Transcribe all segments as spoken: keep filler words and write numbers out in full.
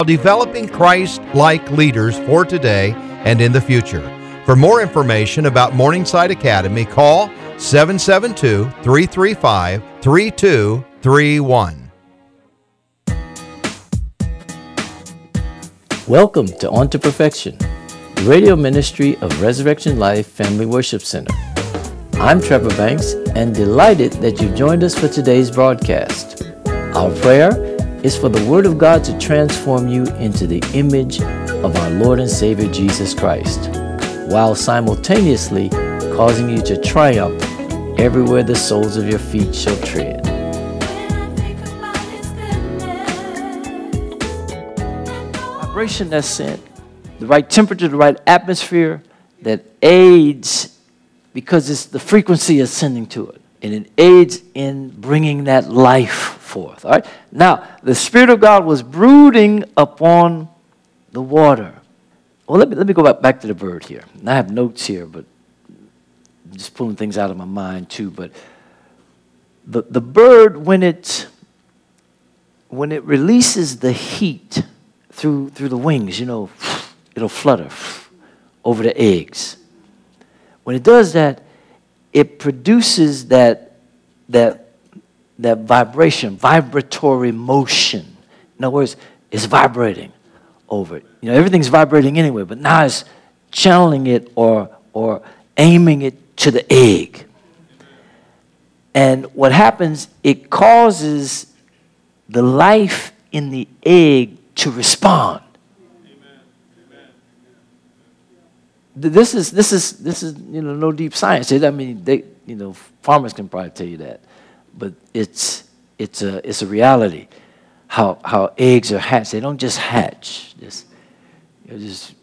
developing Christ-like leaders for today and in the future. For more information about Morningside Academy, call seven seven two, three three five, three two three one. Welcome to On to Perfection, the radio ministry of Resurrection Life Family Worship Center. I'm Trevor Banks and delighted that you joined us for today's broadcast. Our prayer is for the Word of God to transform you into the image of our Lord and Savior Jesus Christ, while simultaneously causing you to triumph everywhere the soles of your feet shall tread. Vibration that's sent, the right temperature, the right atmosphere that aids, because it's the frequency ascending to it, and it aids in bringing that life forth. All right. Now, the Spirit of God was brooding upon the water. Well, let me let me go back, back to the bird here. And I have notes here, but I'm just pulling things out of my mind too. But the the bird, when it when it releases the heat through through the wings, you know, it'll flutter over the eggs. When it does that, it produces that that that vibration, vibratory motion. In other words, it's vibrating over it. You know, everything's vibrating anyway, but now it's channeling it or or aiming it to the egg. And what happens, it causes the life in the egg to respond. This is this is this is you know no deep science. I mean, they you know farmers can probably tell you that, but it's it's a it's a reality. How how eggs are hatched. They don't just hatch. Just you know, just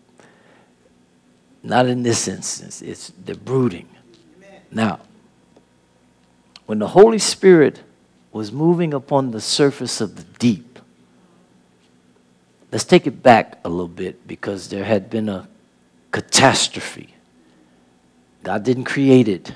not in this instance. It's they're brooding. Now, when the Holy Spirit was moving upon the surface of the deep, let's take it back a little bit, because there had been a catastrophe. God didn't create it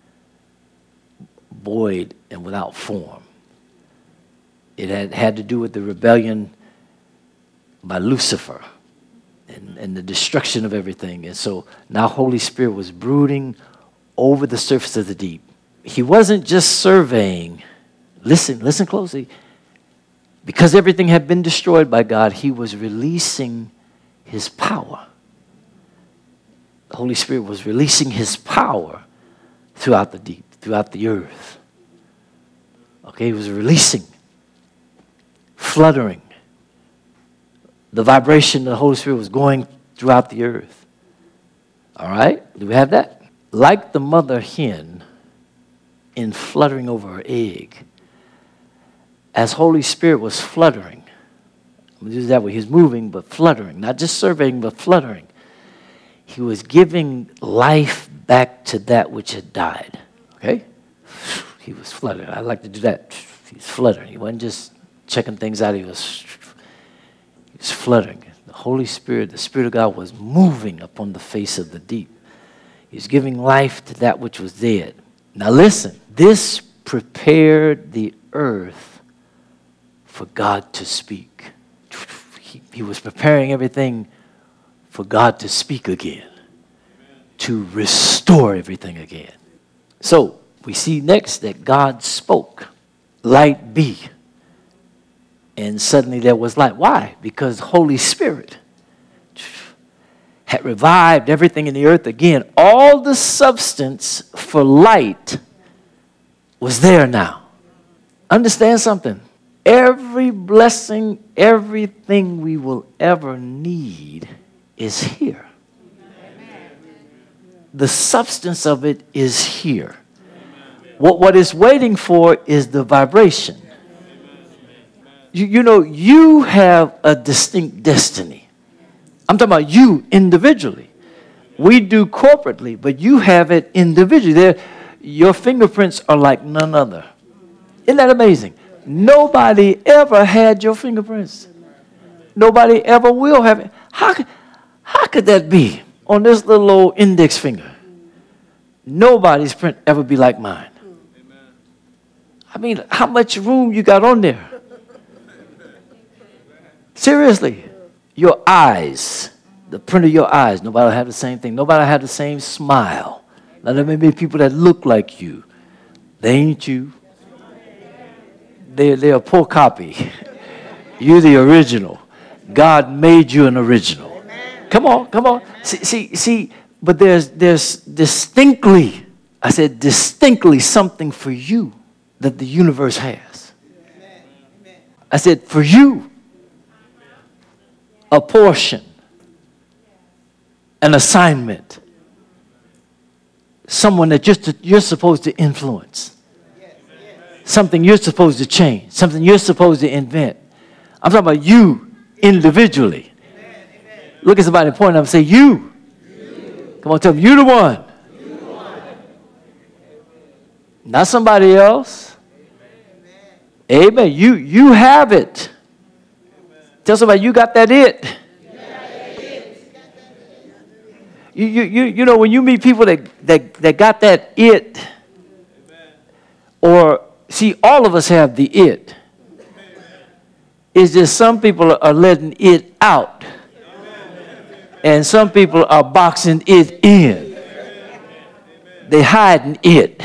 void and without form. It had had to do with the rebellion by Lucifer and, and the destruction of everything. And so now Holy Spirit was brooding over the surface of the deep. He wasn't just surveying. Listen, listen closely. Because everything had been destroyed by God, he was releasing his power. The Holy Spirit was releasing his power throughout the deep, throughout the earth. Okay, he was releasing, fluttering. The vibration of the Holy Spirit was going throughout the earth. All right, do we have that? Like the mother hen in fluttering over her egg, as Holy Spirit was fluttering, I'm going to use that way, he was moving but fluttering, not just surveying but fluttering. He was giving life back to that which had died. Okay? He was fluttering. I like to do that. He's fluttering. He wasn't just checking things out. He was, he was fluttering. The Holy Spirit, the Spirit of God was moving upon the face of the deep. He was giving life to that which was dead. Now listen, this prepared the earth for God to speak. He, he was preparing everything for God to speak again, to restore everything again. So we see next that God spoke, light be. And suddenly there was light. Why? Because Holy Spirit had revived everything in the earth again. All the substance for light was there now. Understand something. Every blessing, everything we will ever need is here. The substance of it is here. What, what it's waiting for is the vibration. You, you know, you have a distinct destiny. I'm talking about you individually. We do corporately, but you have it individually. There, your fingerprints are like none other. Isn't that amazing? Nobody ever had your fingerprints. Nobody ever will have it. How could, how could that be on this little old index finger? Nobody's print ever be like mine. I mean, how much room you got on there? Seriously, your eyes, the print of your eyes, nobody will have the same thing. Nobody will have the same smile. Now, there may be people that look like you. They ain't you. They, they're a poor copy. You're the original. God made you an original. Come on, come on. See, see, see, but there's, there's distinctly, I said distinctly something for you that the universe has. I said for you, a portion, an assignment, someone that you're, you're supposed to influence, something you're supposed to change, something you're supposed to invent. I'm talking about you individually. Look at somebody pointing up and say, you. you. Come on, tell them, you the one. You the one. Not somebody else. Amen. Amen. You, you have it. Amen. Tell somebody, you got that it. You, you, you, you know, when you meet people that, that, that got that it, Amen. Or, see, all of us have the it. It's just some people are letting it out. And some people are boxing it in. They're hiding it.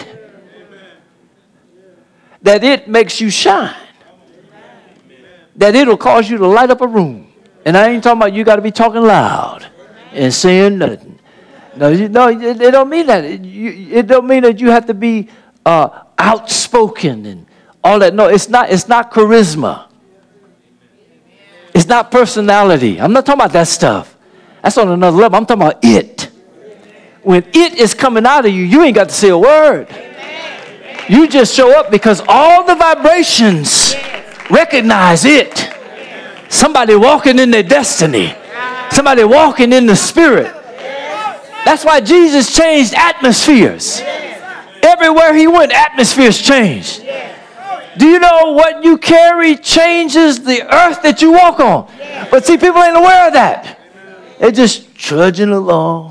That it makes you shine. That it'll cause you to light up a room. And I ain't talking about you got to be talking loud and saying nothing. No, you, no, it, it don't mean that. It, you, it don't mean that you have to be uh, outspoken and all that. No, it's not. It's not charisma. It's not personality. I'm not talking about that stuff. That's on another level. I'm talking about it. When it is coming out of you, you ain't got to say a word. You just show up because all the vibrations recognize it. Somebody walking in their destiny. Somebody walking in the spirit. That's why Jesus changed atmospheres. Everywhere he went, atmospheres changed. Do you know what you carry changes the earth that you walk on? But see, people ain't aware of that. They're just trudging along.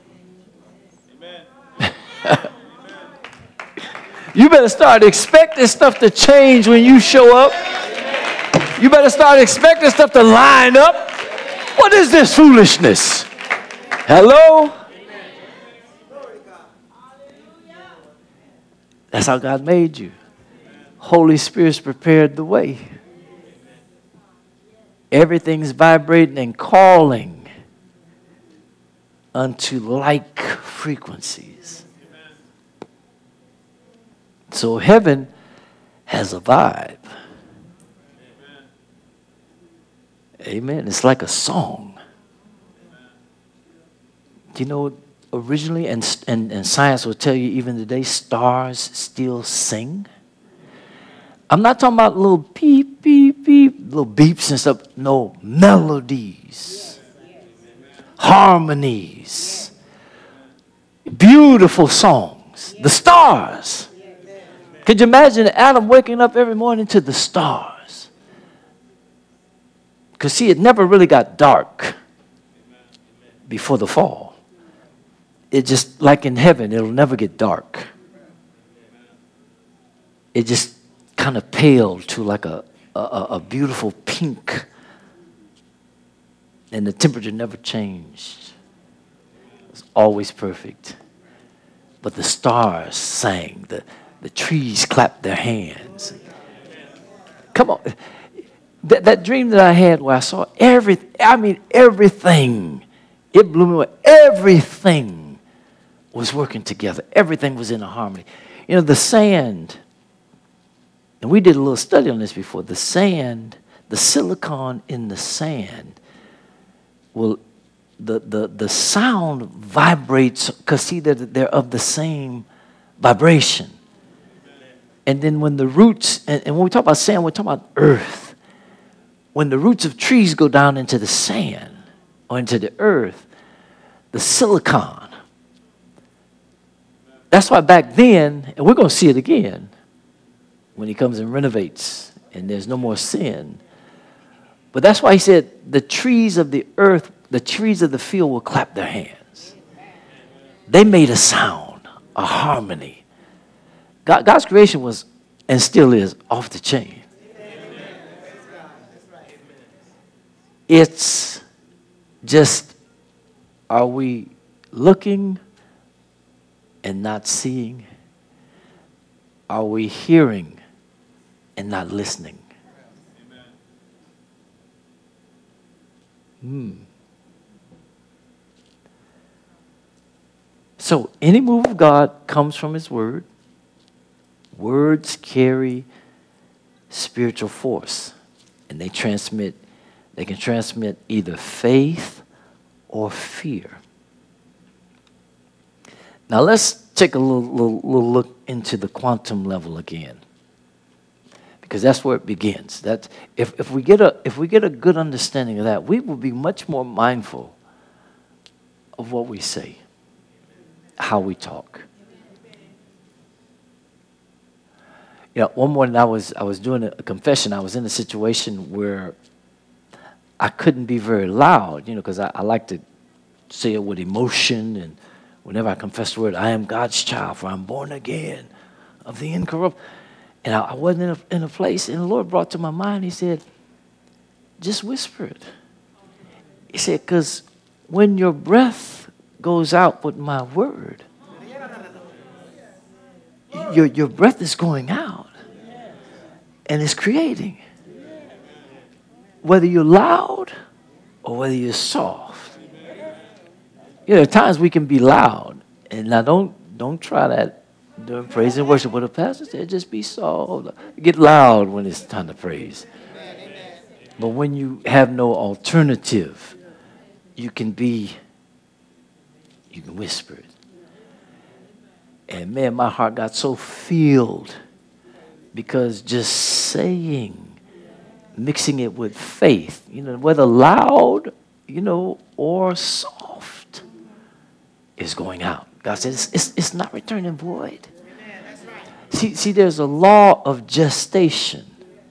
You better start expecting stuff to change when you show up. You better start expecting stuff to line up. What is this foolishness? Hello? That's how God made you. Holy Spirit's prepared the way. Everything's vibrating and calling unto like frequencies. So heaven has a vibe. Amen. It's like a song. Do you know originally, and, and, and science will tell you even today, stars still sing? I'm not talking about little beep, beep, beep, little beeps and stuff. No, melodies, harmonies, beautiful songs, the stars. Could you imagine Adam waking up every morning to the stars? Because see, it never really got dark before the fall. It just, like in heaven, it'll never get dark. It just kind of paled to like a, a, a beautiful pink. And the temperature never changed. It was always perfect. But the stars sang. The, the trees clapped their hands. Come on. That, that dream that I had where I saw everything, I mean everything. It blew me away. Everything was working together. Everything was in a harmony. You know, the sand, and we did a little study on this before, the sand, the silicon in the sand, will, the, the, the sound vibrates, because see, they're, they're of the same vibration. And then when the roots, and, and when we talk about sand, we're talking about earth. When the roots of trees go down into the sand or into the earth, the silicon. That's why back then, and we're going to see it again, when he comes and renovates and there's no more sin. But that's why he said the trees of the earth, the trees of the field will clap their hands. They made a sound, a harmony. God, God's creation was, and still is, off the chain. It's just, are we looking and not seeing? Are we hearing and not listening? Hmm. So any move of God comes from His Word. Words carry spiritual force, and they transmit, they can transmit either faith or fear. Now let's take a little, little, little look into the quantum level again, because that's where it begins. That if, if we get a if we get a good understanding of that, we will be much more mindful of what we say, how we talk. You know, one morning I was I was doing a, a confession. I was in a situation where I couldn't be very loud, you know, because I, I like to say it with emotion. And whenever I confess the word, I am God's child, for I'm born again of the incorruptible. And I, I wasn't in a, in a place, and the Lord brought to my mind, He said, just whisper it. He said, because when your breath goes out with my word, Your, your breath is going out, and it's creating. Whether you're loud or whether you're soft. You know, at times we can be loud. And now don't don't try that during praise and worship. But the pastor said, just be soft. Get loud when it's time to praise. But when you have no alternative, you can be, you can whisper it. And man, my heart got so filled because just saying, mixing it with faith, you know, whether loud, you know, or soft, is going out. God says it's, it's, it's not returning void. Amen, that's right. See, see, there's a law of gestation.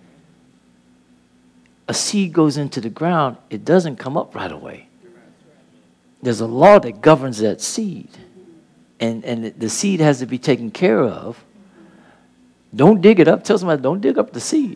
A seed goes into the ground, it doesn't come up right away. There's a law that governs that seed. And, and the seed has to be taken care of. Don't dig it up. Tell somebody, don't dig up the seed.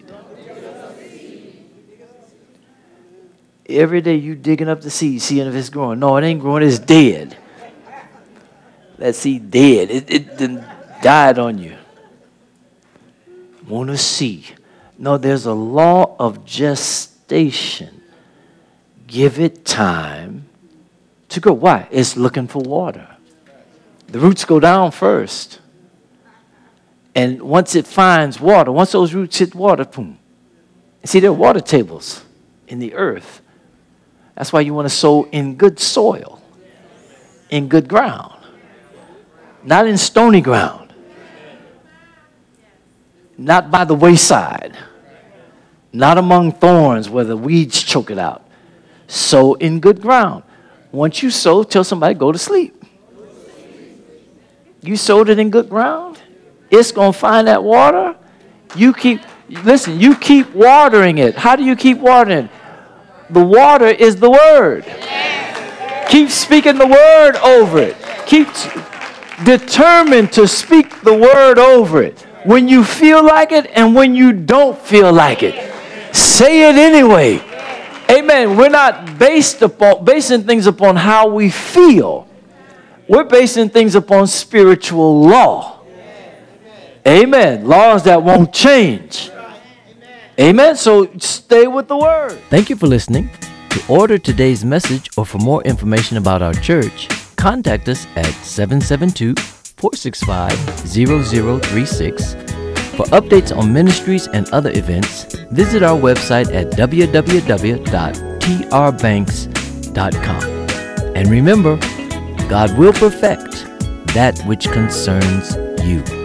Every day you digging up the seed, seeing if it's growing. No, it ain't growing, it's dead. That seed dead. It, it done died on you. Want to see. No, there's a law of gestation. Give it time to grow. Why? It's looking for water. The roots go down first. And once it finds water, once those roots hit water, boom. See, there are water tables in the earth. That's why you want to sow in good soil, in good ground, not in stony ground, not by the wayside, not among thorns where the weeds choke it out. Sow in good ground. Once you sow, tell somebody, go to sleep. You sowed it in good ground, it's going to find that water. You keep, listen, you keep watering it. How do you keep watering it? The water is the word. Yes. Keep speaking the word over it. Keep determined to speak the word over it. When you feel like it and when you don't feel like it. Say it anyway. Amen. We're not based upon basing things upon how we feel. We're basing things upon spiritual law. Amen. Laws that won't change. Amen. So stay with the word. Thank you for listening. To order today's message or for more information about our church, contact us at seven seven two, four six five, zero zero three six. For updates on ministries and other events, visit our website at w w w dot t r banks dot com. And remember, God will perfect that which concerns you.